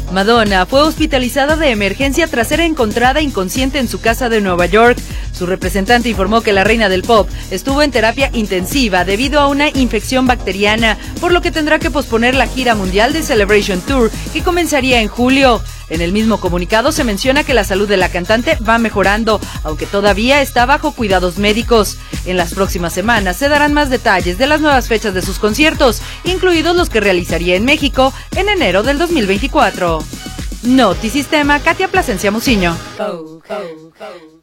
Madonna fue hospitalizada de emergencia tras ser encontrada inconsciente en su casa de Nueva York. Su representante informó que la reina del pop estuvo en terapia intensiva debido a una infección bacteriana, por lo que tendrá que posponer la gira mundial de Celebration Tour, que comenzaría en julio. En el mismo comunicado se menciona que la salud de la cantante va mejorando, aunque todavía está bajo cuidados médicos. En las próximas semanas se darán más detalles de las nuevas fechas de sus conciertos, incluidos los que realizaría en México en enero del 2024. Notisistema, Katia Plasencia Muciño.